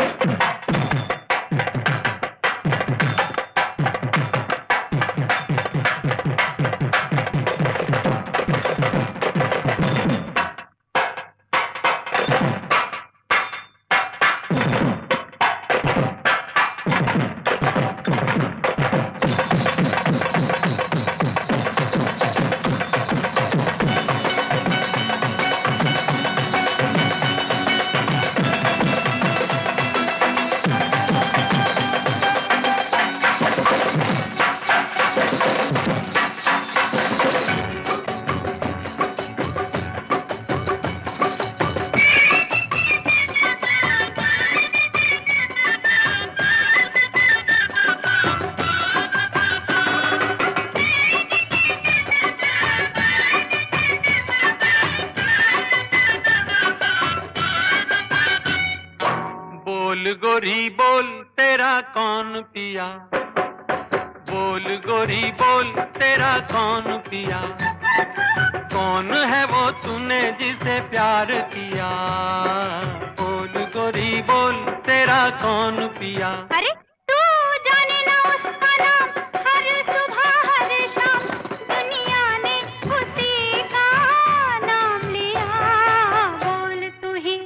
बोल गोरी बोल तेरा कौन पिया, बोल गोरी बोल तेरा कौन पिया, कौन है वो तूने जिसे प्यार किया। बोल गोरी बोल तेरा कौन पिया। अरे तू जाने ना उसका नाम, हर सुबह हर शाम दुनिया ने उसी का नाम लिया। बोल तू ही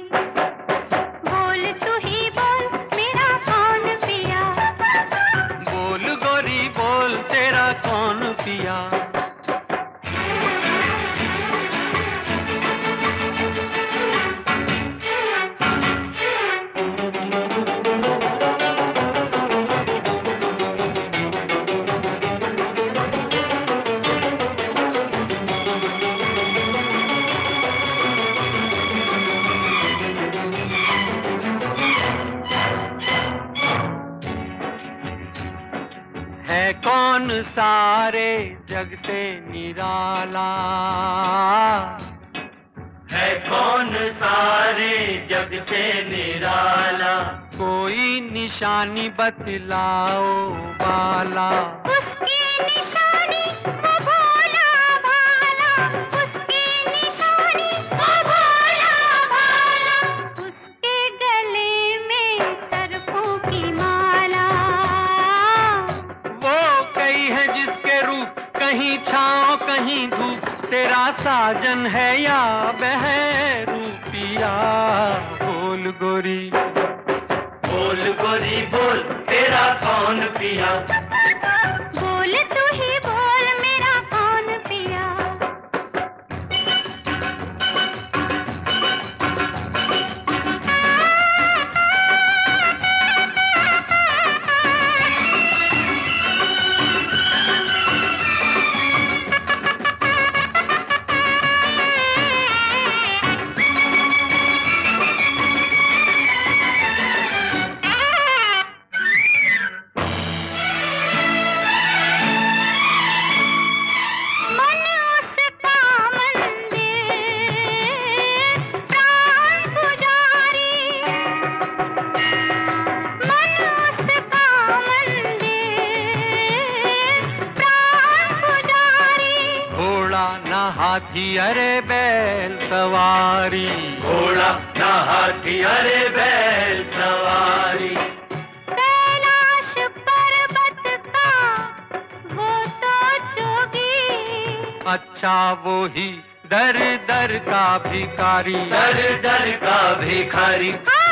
बोल मेरा कौन पिया। बोल गोरी बोल तेरा कौन पिया। है कौन सारे जग से निराला, है कौन सारे जग से निराला, कोई निशानी बतलाओ बाला। उसकी निशानी वो भोला भाला, उसकी निशानी वो भोला भाला, उसके गले में सरफों की माला। वो कई है जिसके रूप कहीं छाँव कहीं धूप, तेरा साजन है या बहरूपिया। बोल गोरी बोल तेरा कौन पिया। बोल तू ही बोल मेरा कौन पिया। हाथी अरे बैल सवारी, घोड़ा ना हाथी अरे बैल सवारी। कैलाश पर्वत का वो तो जोगी, अच्छा वो ही दर दर का भिखारी, दर दर का भिखारी।